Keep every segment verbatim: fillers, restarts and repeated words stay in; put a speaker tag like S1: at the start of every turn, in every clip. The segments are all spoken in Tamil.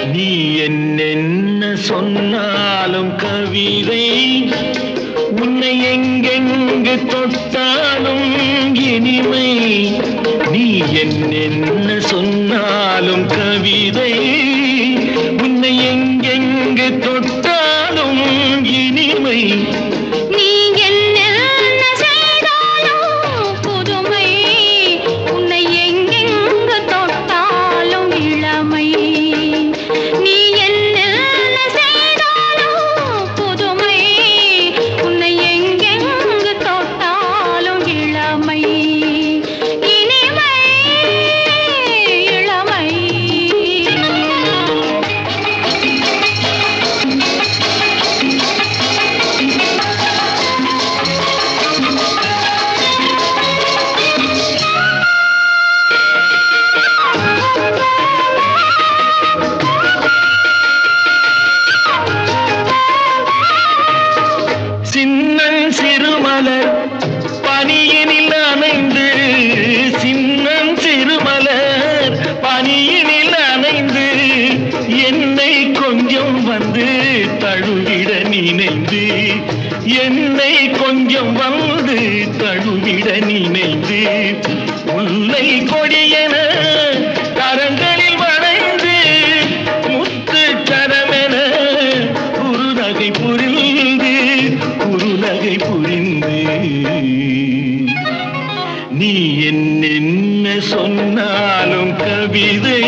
S1: நீ என்னென்ன சொன்னாலும் கவிதை, உன்னை எங்கெங்கு தொட்டாலும் இனிமை. நீ என்னென்ன சொன்னாலும் கவிதை, உன்னை எங்கெங்கு தொட்டாலும் இனிமை. சின்னன் சிறுமலர் பனியினில் அணைந்து, சின்னன் சிறுமலர் பனியினில் அணைந்து, என்னை கொஞ்சம் வந்து தழுவிட நினைந்து, என்னை கொஞ்சம் வந்து தழுவிட நினைந்து, முல்லை கொடியென கரங்களில் வளைந்து, முத்து சரமென குறுநகை புரிந்து, குறுநகை புரிந்து. நீ என்னென்ன சொன்னாலும் கவிதை,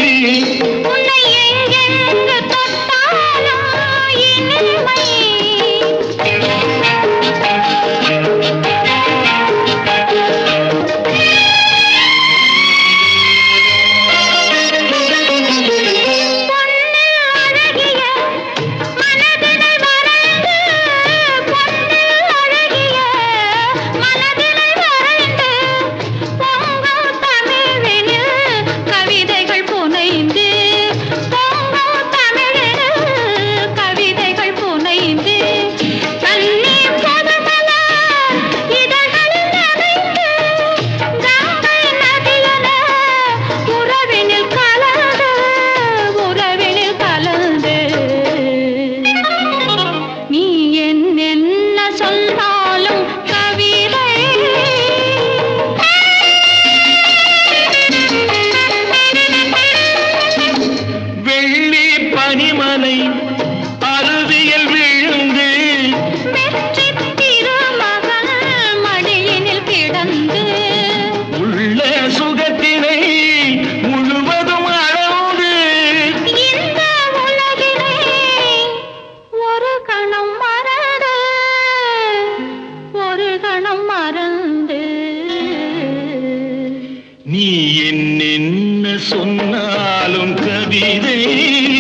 S1: பனிமலை அருவியல் விழுந்து, திருமகள் மடியினில் கிடந்து, உள்ள சுகத்தினை முழுவதும் அளந்து, இந்த உலகினை ஒரு கணம் மறந்து, ஒரு கணம் மறந்து. நீ என்னென்ன சொன்னாலும் கவிதை,